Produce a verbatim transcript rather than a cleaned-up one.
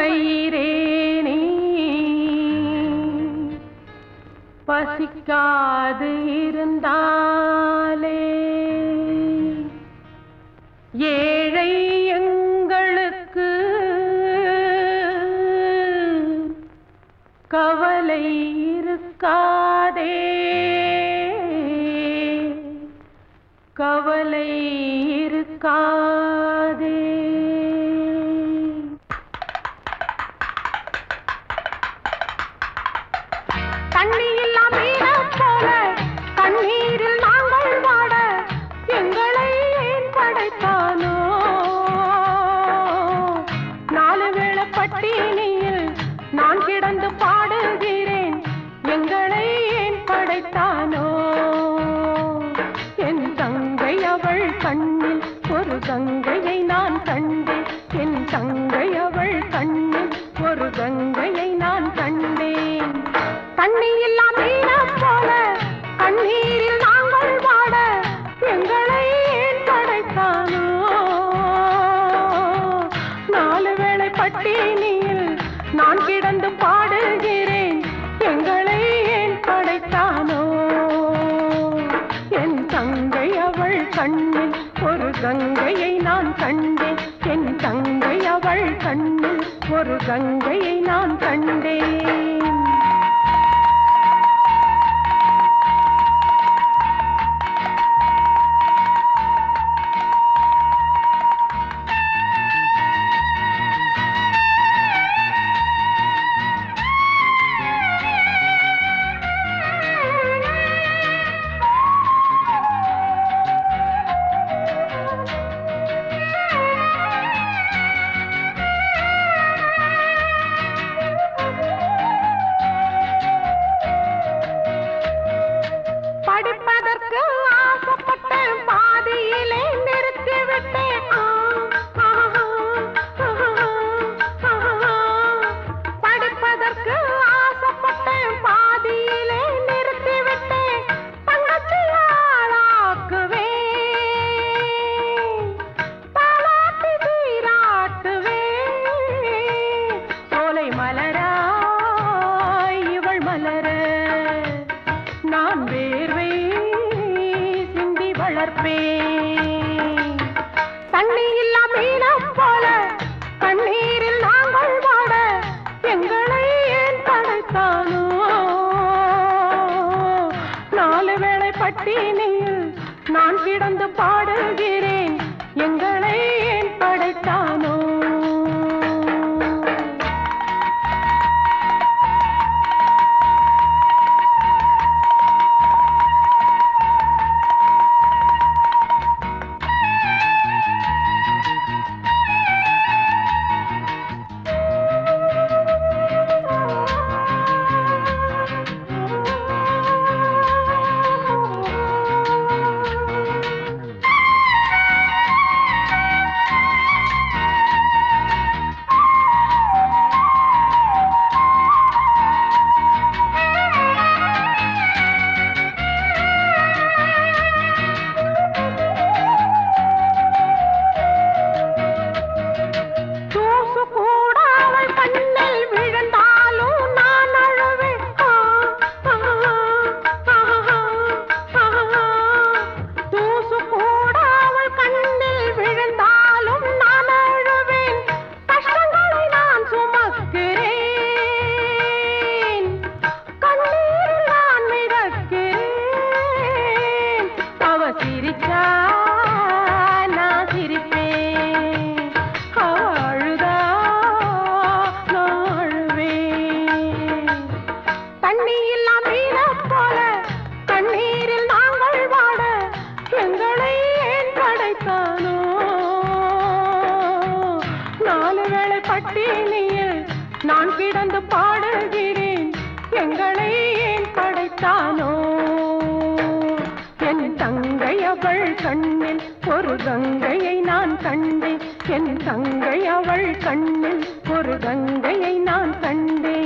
வயிறேனே பசிக்காது இருந்தாலே ஏழை எங்களுக்கு கவலை இருக்காதே கவலை இருக்காதே. தண்ணி இல்லா மீன போல தண்ணீரில் நாங்கள் வாட எங்களை ஏன் படைத்தானோ நாலு வேளை பட்டினியில் நான் கிடந்து பாடுகிறேன் எங்களை ஏன் படைத்தானோ என் தங்கை அவள் கண்ணில் ஒரு கங்கையை நான் கண்டேன் என் தங்கை அவள் கண்ணில் ஒரு கங்கையை நான் கண்டேன் தண்ணி இல்லா மீன போல கண்ணீரில் நாங்கள் வாட எங்களை ஏன் படைத்தானோ நாலு வேளை பட்டினியில் நான் கிடந்து பாடுகிறேன் எங்களை ஏன் படைத்தானோ என் தங்கை அவள் கண்ணில் ஒரு கங்கையை நான் கண்டேன் என் தங்கை அவள் கண்ணில் ஒரு கங்கையை நான் கண்டேன். படிப்பதற்கு ஆசைப்பட்டேன் பாதியிலே நிறுத்திவிட்டேன் படிப்பதற்கு ஆசைப்பட்டேன் பாதியிலே நிறுத்திவிட்டேன் தங்கச்சியாளாக்குவேன் தாலாட்டி சீராட்டுவேன் சோலை மலராய் இவள் மலர நான் வேர்வை சிந்தி வளர்ப்பேன் தண்ணி இல்லா மீனம் போல தண்ணீரில் நாங்கள் வாட எங்களை ஏன் படைத்தானோ நாலு வேளை பட்டினியில் நான் கிடந்து பாடுகிறேன் எங்களை ஏன் படைத்தானோ. பட்டினியில் நான் கிடந்து பாடுகிறேன் எங்களை ஏன் படைத்தானோ என் தங்கை அவள் கண்ணில் ஒரு கங்கையை நான் கண்டேன் என் தங்கை அவள் கண்ணில் ஒரு கங்கையை நான் கண்டேன்.